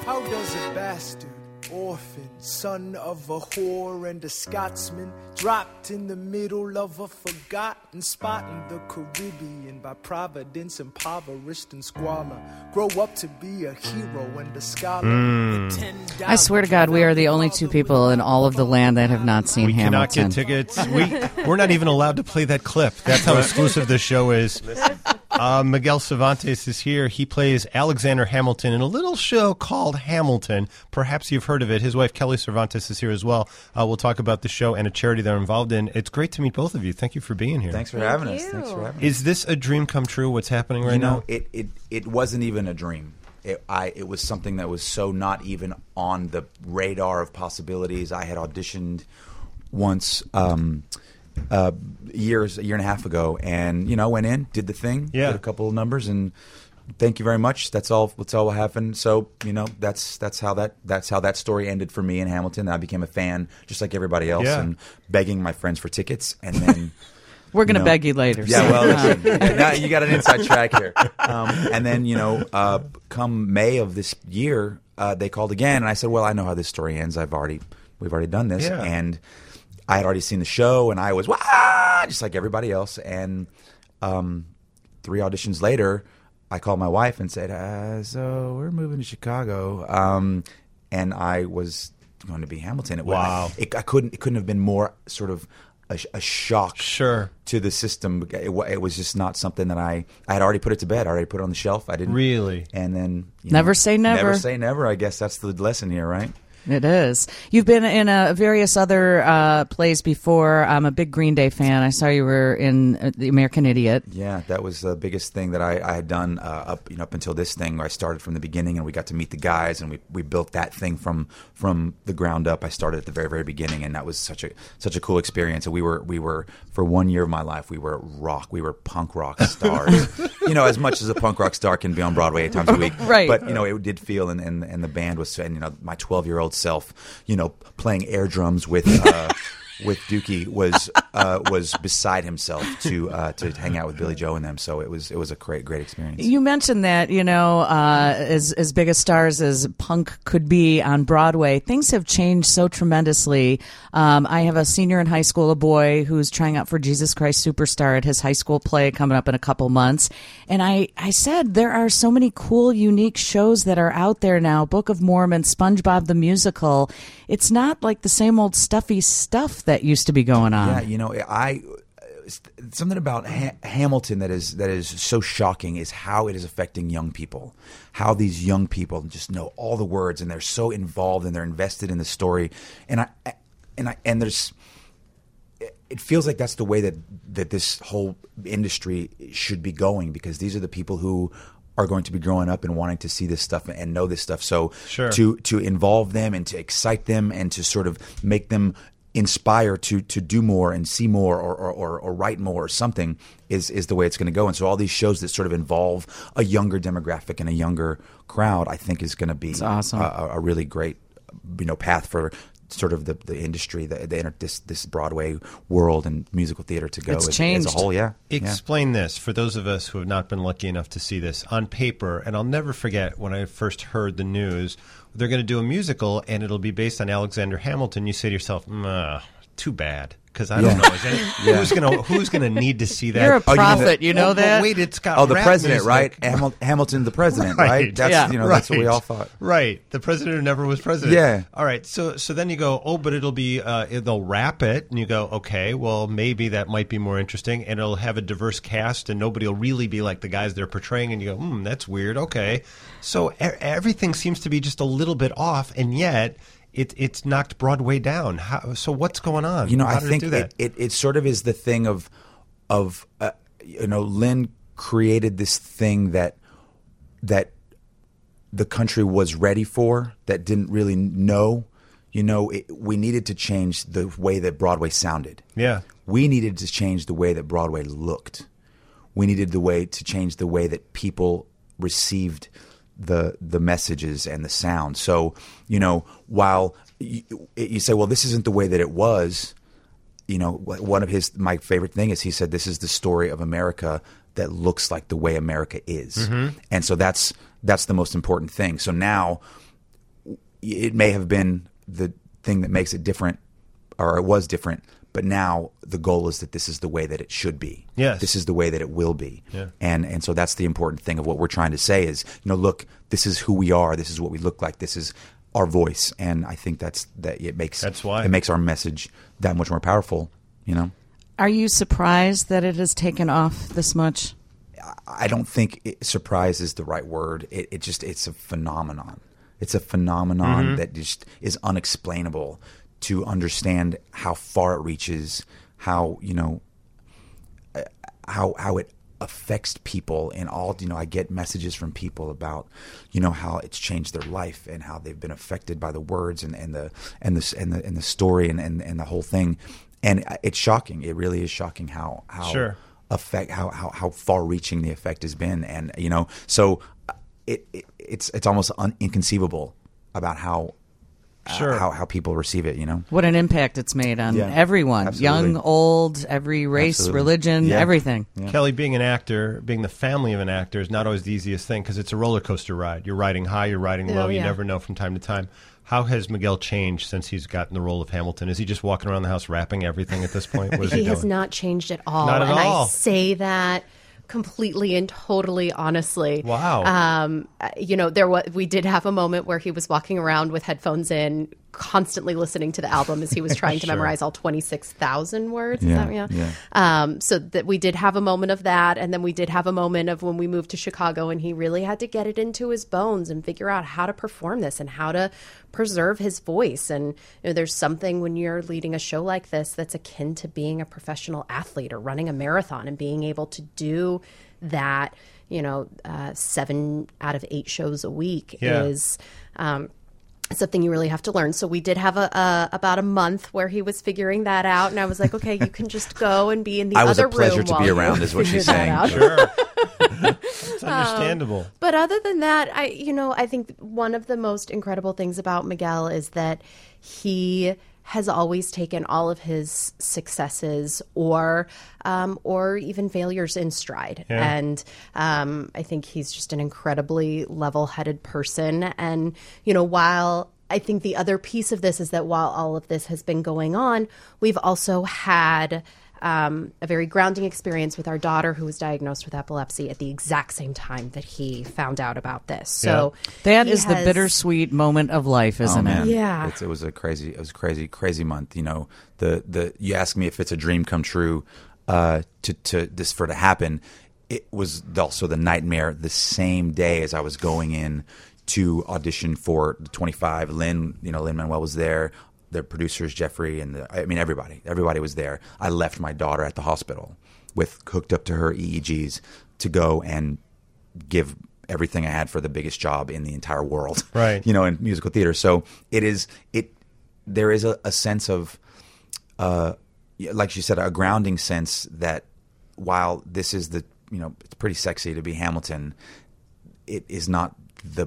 How does a bastard, orphan, son of a whore and a Scotsman, dropped in the middle of a forgotten spot in the Caribbean, by providence impoverished and squalor, grow up to be a hero and a scholar? I swear to God, we are the only two people in all of the land that have not seen Hamilton. We cannot get tickets. We're not even allowed to play that clip. That's how exclusive this show is. Miguel Cervantes is here. He plays Alexander Hamilton in a little show called Hamilton. Perhaps you've heard of it. His wife, Kelly Cervantes, is here as well. We'll talk about the show and a charity they're involved in. It's great to meet both of you. Thank you for being here. Thanks for having us. Is this a dream come true, what's happening right now? It wasn't even a dream. It was something that was so not even on the radar of possibilities. I had auditioned once a year and a half ago, and went in, did the thing, did a couple of numbers, and thank you very much. That's all what happened. So that's how that story ended for me in Hamilton. I became a fan just like everybody else, and begging my friends for tickets, and then we're going to beg you later. Yeah, well, now you got an inside track here. And then come May of this year, they called again, and I said, well, I know how this story ends. We've already done this, and I had already seen the show, and I was just like everybody else. And 3 auditions later, I called my wife and said, "So we're moving to Chicago," and I was going to be Hamilton. It couldn't have been more sort of a shock to the system. It was just not something that I had already put it to bed. I already put it on the shelf. I didn't really. And then never say never. Never say never. I guess that's the lesson here, right? It is. You've been in various other plays before. I'm a big Green Day fan. I saw you were in The American Idiot. Yeah, that was the biggest thing that I had done up until this thing, where I started from the beginning, and we got to meet the guys, and we built that thing from the ground up. I started at the very, very beginning, and that was such a cool experience. And we were for 1 year of my life, we were punk rock stars. As much as a punk rock star can be on Broadway 8 times a week, right? But it did feel, and the band was, and my 12-year-old self, playing air drums with Dookie was beside himself to hang out with Billy Joe and them. So it was a great experience. You mentioned that as big a stars as punk could be on Broadway, things have changed so tremendously. I have a senior in high school, a boy who's trying out for Jesus Christ Superstar at his high school play coming up in a couple months, and I said there are so many cool, unique shows that are out there now. Book of Mormon, SpongeBob the Musical. It's not like the same old stuffy stuff that used to be going on. Yeah, something about Hamilton that is so shocking is how it is affecting young people. How these young people just know all the words, and they're so involved, and they're invested in the story. And there's, it feels like that's the way that this whole industry should be going, because these are the people who are going to be growing up and wanting to see this stuff and know this stuff. So to involve them and to excite them and to sort of make them inspire to do more and see more or write more or something is the way it's going to go. And so all these shows that sort of involve a younger demographic and a younger crowd, I think is going to be awesome. a really great path for sort of the industry, this Broadway world and musical theater to go as a whole. Explain this for those of us who have not been lucky enough to see this on paper. And I'll never forget when I first heard the news, they're going to do a musical and it'll be based on Alexander Hamilton. You say to yourself, too bad. Because I don't know. Who's going to need to see that? You're a prophet, you know that? Wait, it's got the president, music. right? Hamilton, the president, right? That's that's what we all thought. Right, the president who never was president. Yeah. All right. So then you go, but it'll be they'll wrap it, and you go, okay, well maybe that might be more interesting, and it'll have a diverse cast, and nobody will really be like the guys they're portraying, and you go, that's weird. Okay, so everything seems to be just a little bit off, and yet. It's knocked Broadway down. So what's going on? I think it sort of is the thing of Lin created this thing that the country was ready for, that didn't really know. We needed to change the way that Broadway sounded. Yeah, we needed to change the way that Broadway looked. We needed to change the way that people received the messages and the sound. So, while you say, well, this isn't the way that it was, one of my favorite thing is he said, this is the story of America that looks like the way America is. Mm-hmm. And so that's the most important thing. So now it may have been the thing that makes it different, or it was different. But now the goal is that this is the way that it should be. Yes. This is the way that it will be. Yeah. And so that's the important thing of what we're trying to say is, look, this is who we are. This is what we look like. This is our voice. And I think that's why it makes our message that much more powerful, Are you surprised that it has taken off this much? I don't think surprise is the right word. It's a phenomenon. It's a phenomenon that just is unexplainable to understand how far it reaches, how it affects people and all. I get messages from people about how it's changed their life and how they've been affected by the words and the story and the whole thing. And it's shocking. It really is shocking how Sure. how far reaching the effect has been. And so it's almost inconceivable about how people receive it, What an impact it's made on everyone, absolutely. young, old, every race, Absolutely. religion, everything. Yeah. Kelly, being an actor, being the family of an actor is not always the easiest thing because it's a roller coaster ride. You're riding high, you're riding low. You never know from time to time. How has Miguel changed since he's gotten the role of Hamilton? Is he just walking around the house rapping everything at this point? What is he has doing? not changed at all. Not at all. I say that completely and totally honestly. Wow. We did have a moment where he was walking around with headphones in, constantly listening to the album as he was trying to Sure. memorize all 26,000 words. Yeah. So that we did have a moment of that, and then we did have a moment of when we moved to Chicago and he really had to get it into his bones and figure out how to perform this and how to preserve his voice. And there's something when you're leading a show like this that's akin to being a professional athlete or running a marathon and being able to do that, 7 out of 8 shows a week is something you really have to learn. So we did have about a month where he was figuring that out, and I was like, okay, you can just go and be in the other room. I was a pleasure to be around, is what she's saying. Sure. It's understandable. But other than that, I think one of the most incredible things about Miguel is that he has always taken all of his successes or even failures in stride. Yeah. And I think he's just an incredibly level-headed person. And, while I think the other piece of this is that while all of this has been going on, we've also had a very grounding experience with our daughter who was diagnosed with epilepsy at the exact same time that he found out about this. So that is the bittersweet moment of life, isn't it? Yeah. It was a crazy month. You asked me if it's a dream come true for it to happen. It was also the nightmare the same day as I was going in to audition for the 25. Lin-Manuel was there. The producers, Jeffrey, and everybody was there. I left my daughter at the hospital hooked up to her EEGs to go and give everything I had for the biggest job in the entire world, right? In musical theater. So there is a sense of, like she said, a grounding sense that while this is it's pretty sexy to be Hamilton, it's not the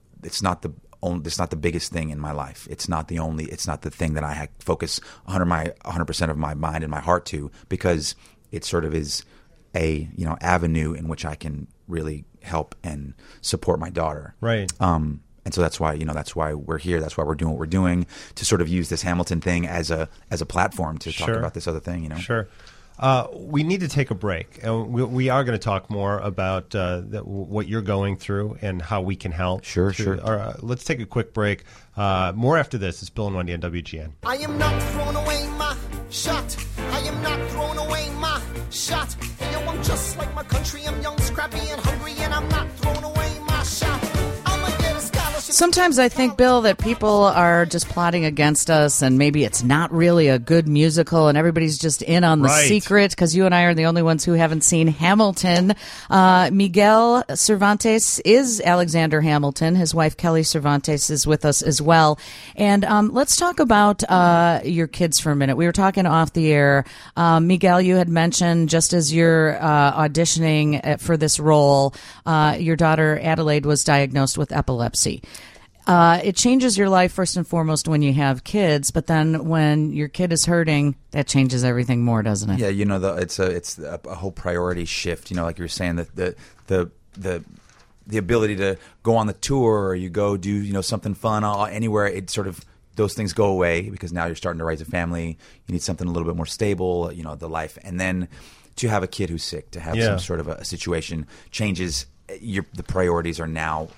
biggest thing in my life. It's not the thing that I focus 100% of my mind and my heart to, because it sort of is a avenue in which I can really help and support my daughter. Right. And so that's why we're here. That's why we're doing what we're doing, to sort of use this Hamilton thing as a platform to talk about this other thing. Sure. We need to take a break. We are going to talk more about what you're going through and how we can help. Sure. Let's take a quick break. More after this. It's Bill and Wendy on WGN. I am not throwing away my shot. I am not throwing away my shot. And I'm just like my country. I'm young, scrappy, and hungry, and I'm not throwing away my shot. I'ma get a scholarship. Sometimes I think, Bill, that people are just plotting against us, and maybe it's not really a good musical, and everybody's just in on the secret, because you and I are the only ones who haven't seen Hamilton. Miguel Cervantes is Alexander Hamilton. His wife, Kelly Cervantes, is with us as well. And let's talk about your kids for a minute. We were talking off the air. Miguel, you had mentioned, just as you're auditioning for this role, your daughter Adelaide was diagnosed with epilepsy. It changes your life first and foremost when you have kids, but then when your kid is hurting, that changes everything more, doesn't it? Yeah, it's a whole priority shift. Like you were saying, that the the ability to go on the tour, or you go do something fun anywhere. It sort of, those things go away because now you're starting to raise a family. You need something a little bit more stable, the life, and then to have a kid who's sick, to have some sort of a situation changes. The priorities are now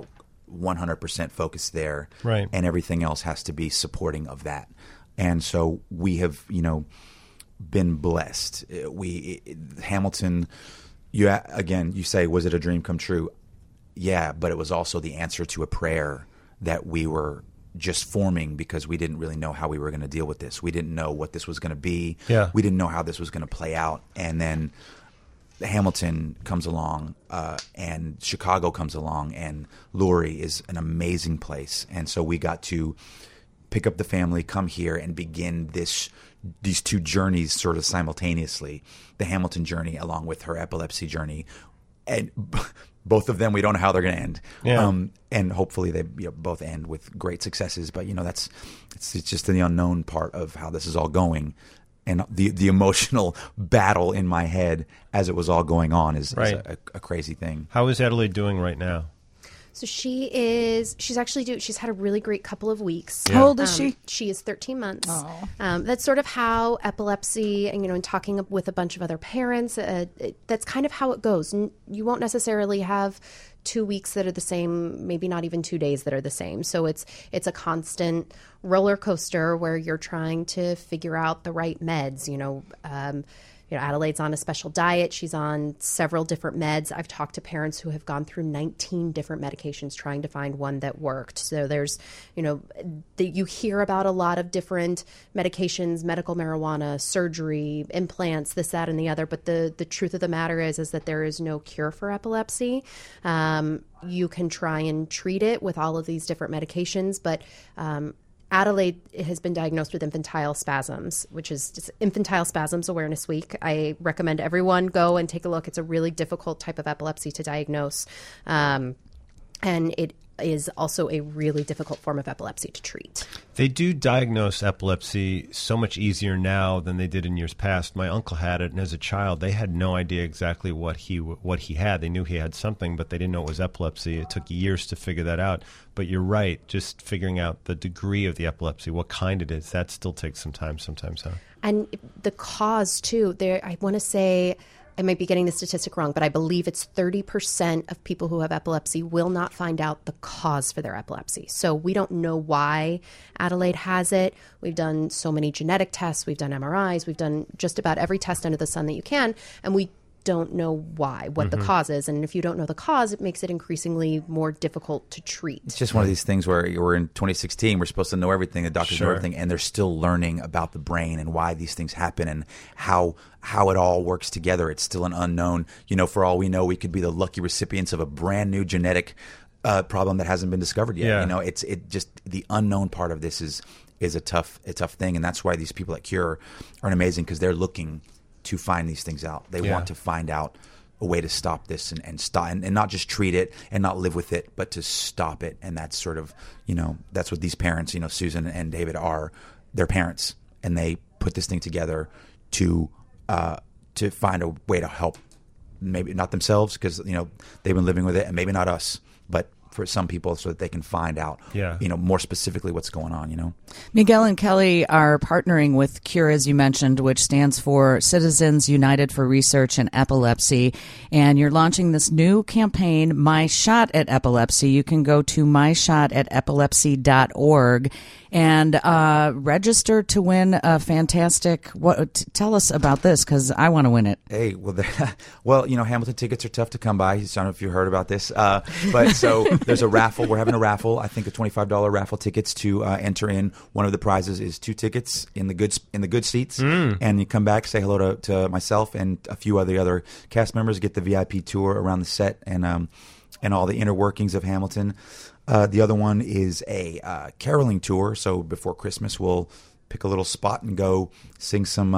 100% focused there, right? And everything else has to be supporting of that. And so we have been blessed. Hamilton. You say, was it a dream come true? Yeah, but it was also the answer to a prayer that we were just forming because we didn't really know how we were going to deal with this. We didn't know what this was going to be. Yeah. We didn't know how this was going to play out. And then Hamilton comes along, and Chicago comes along, and Lurie is an amazing place. And so we got to pick up the family, come here, and begin these two journeys sort of simultaneously. The Hamilton journey along with her epilepsy journey. And both of them, we don't know how they're going to end. Yeah. And hopefully they both end with great successes. But it's just the unknown part of how this is all going, and the emotional battle in my head as it was all going on is a crazy thing. How is Adelaide doing right now? So she's actually she's had a really great couple of weeks. Yeah. How old is she? She is 13 months. Oh. That's sort of how epilepsy, and in talking with a bunch of other parents, that's kind of how it goes. You won't necessarily have 2 weeks that are the same, maybe not even 2 days that are the same. So it's a constant roller coaster where you're trying to figure out the right meds. Adelaide's on a special diet. She's on several different meds. I've talked to parents who have gone through 19 different medications trying to find one that worked. So there's, you hear about a lot of different medications, medical marijuana, surgery, implants, this, that, and the other. But the truth of the matter is that there is no cure for epilepsy. You can try and treat it with all of these different medications, but Adelaide has been diagnosed with infantile spasms, which is just Infantile Spasms Awareness Week. I recommend everyone go and take a look. It's a really difficult type of epilepsy to diagnose. And it is also a really difficult form of epilepsy to treat. They do diagnose epilepsy so much easier now than they did in years past. My uncle had it, and as a child, they had no idea exactly what he had. They knew he had something, but they didn't know it was epilepsy. It took years to figure that out. But you're right, just figuring out the degree of the epilepsy, what kind it is, that still takes some time sometimes, huh? And the cause, too. I want to say, I might be getting the statistic wrong, but I believe it's 30% of people who have epilepsy will not find out the cause for their epilepsy. So we don't know why Adelaide has it. We've done so many genetic tests. We've done MRIs. We've done just about every test under the sun that you can. And we don't know what the cause is. And if you don't know the cause, it makes it increasingly more difficult to treat. It's just one of these things where we're in 2016, we're supposed to know everything, the doctors know everything, and they're still learning about the brain and why these things happen and how it all works together. It's still an unknown. For all we know, we could be the lucky recipients of a brand new genetic problem that hasn't been discovered yet. Yeah. It's just the unknown part of this is a tough thing, and that's why these people at Cure are amazing, because they're looking to find these things out. They want to find out a way to stop this and stop and not just treat it and not live with it, but to stop it. And that's sort of, that's what these parents, Susan and David are. They're parents, and they put this thing together to find a way to help, maybe not themselves because they've been living with it, and maybe not us, but for some people, so that they can find out, more specifically what's going on. Miguel and Kelly are partnering with Cure, as you mentioned, which stands for Citizens United for Research in Epilepsy. And you're launching this new campaign, My Shot at Epilepsy. You can go to myshot@epilepsy.org and register to win a fantastic. Tell us about this, because I want to win it. Hey, well, Hamilton tickets are tough to come by. I don't know if you heard about this, but so there's a raffle. We're having a raffle. I think a $25 raffle tickets to enter in. One of the prizes is 2 tickets in the good seats, and you come back, say hello to myself and a few other cast members, get the VIP tour around the set and all the inner workings of Hamilton. The other one is a caroling tour. So before Christmas, we'll pick a little spot and go sing some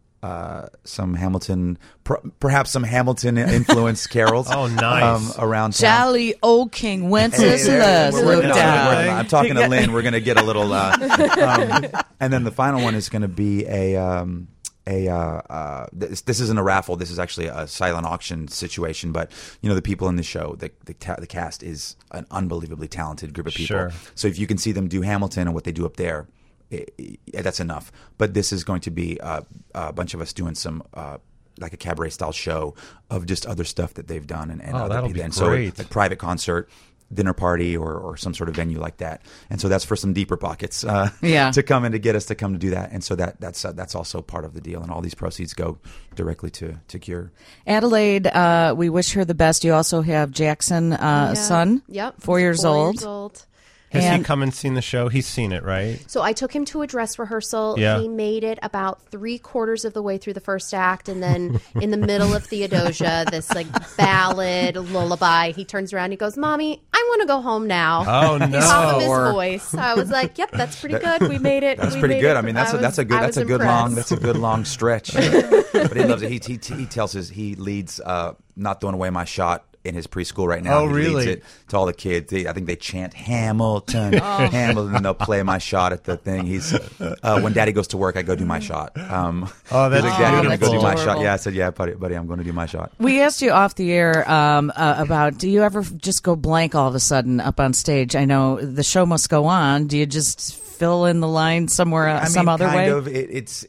Hamilton, perhaps some Hamilton-influenced carols. Oh, nice. Around town. Jolly old King Wenceslas, look down. I'm talking to Lynn. We're going to get a little... and then the final one is going to be a this isn't a raffle. This is actually a silent auction situation. But the people in the show, the cast is an unbelievably talented group of people. Sure. So if you can see them do Hamilton and what they do up there, that's enough. But this is going to be a bunch of us doing some like a cabaret style show of just other stuff that they've done and other that'll people. be And great. So a private concert, dinner party, or some sort of venue like that. And so that's for some deeper pockets to come in to get us to come to do that. And so that's also part of the deal. And all these proceeds go directly to Cure. Adelaide, we wish her the best. You also have Jackson, son, Yep. 4 years old. Has he And- come and seen the show? He's seen it, right? So I took him to a dress rehearsal. Yeah. He made it about 3/4 of the way through the first act, and then in the middle of Theodosia, this like ballad lullaby, he turns around and he goes, "Mommy, I want to go home now." Oh, no. Top of his voice. I was like, "Yep, that's pretty good. We made it. That's We pretty made good. it." I mean, that's a good long stretch. But he loves it. He tells he leads Not Throwing Away My Shot in his preschool right now. Oh, He really? leads it to all the kids. I think they chant Hamilton, Hamilton, and they'll play My Shot at the thing. He's when Daddy goes to work, I go do My Shot. That's he's like, Daddy, I'm going to go do My adorable. Shot. Yeah, I said, yeah, buddy, I'm going to do My Shot. We asked you off the air about, do you ever just go blank all of a sudden up on stage? I know the show must go on. Do you just fill in the line somewhere, some other way? It's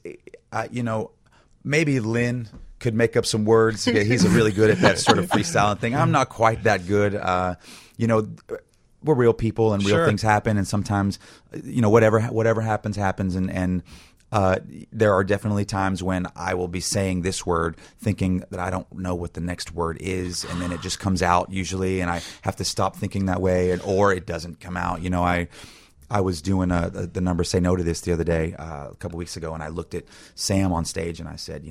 maybe Lynn could make up some words. He's really good at that sort of freestyling thing. I'm not quite that good. We're real people and real Sure. things happen. And sometimes, whatever happens. And there are definitely times when I will be saying this word thinking that I don't know what the next word is. And then it just comes out usually. And I have to stop thinking that way or it doesn't come out. I was doing the number Say No to This the other day, a couple weeks ago, and I looked at Sam on stage and I said,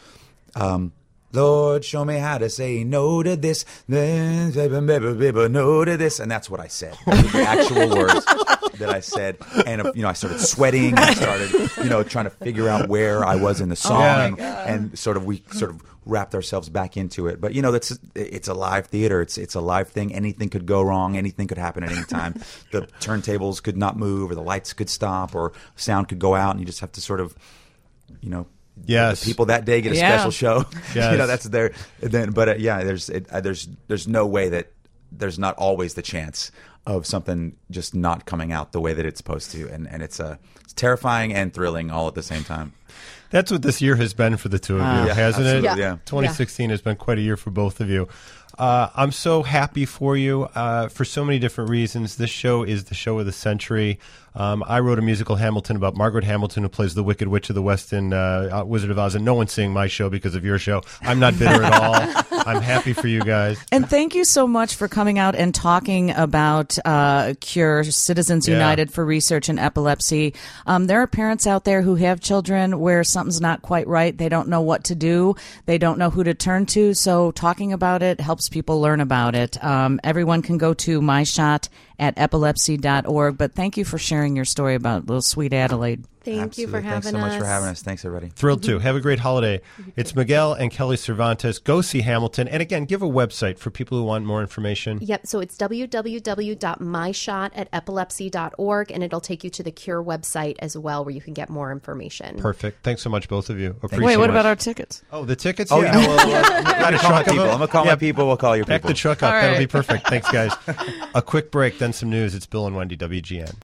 Lord, show me how to say no to this, no to this, and that's what I said. The actual words that I said, and I started sweating. I started, trying to figure out where I was in the song, and we wrapped ourselves back into it. But it's a live theater. It's a live thing. Anything could go wrong. Anything could happen at any time. The turntables could not move, or the lights could stop, or sound could go out, and you just have to sort of, Yes. the people that day get a special show. Yes. That's there. Then, but there's no way that there's not always the chance of something just not coming out the way that it's supposed to, and it's terrifying and thrilling all at the same time. That's what this year has been for the two of you, hasn't it? absolutely, yeah. 2016 has been quite a year for both of you. I'm so happy for you for so many different reasons. This show is the show of the century. I wrote a musical, Hamilton, about Margaret Hamilton, who plays the Wicked Witch of the West in Wizard of Oz, and no one's seeing my show because of your show. I'm not bitter at all. I'm happy for you guys. And thank you so much for coming out and talking about Cure, Citizens United for Research in Epilepsy. There are parents out there who have children where something's not quite right. They don't know what to do. They don't know who to turn to. So talking about it helps people learn about it. Everyone can go to myshotatepilepsy.org. But thank you for sharing your story about little sweet Adelaide. Thank you for Absolutely. having Thanks so us. much for having us. Thanks, everybody. Thrilled to. Have a great holiday. It's Miguel and Kelly Cervantes. Go see Hamilton. And again, give a website for people who want more information. Yep. So it's www.myshotatepilepsy.org, and it'll take you to the Cure website as well, where you can get more information. Perfect. Thanks so much, both of you. Appreciate Wait, what it. about our tickets? Oh, the tickets? Oh, yeah. I'm going to call my people. I'm going to call my people. We'll call your Back people. the truck up. All That'll right. be perfect. Thanks, guys. A quick break, then some news. It's Bill and Wendy, WGN.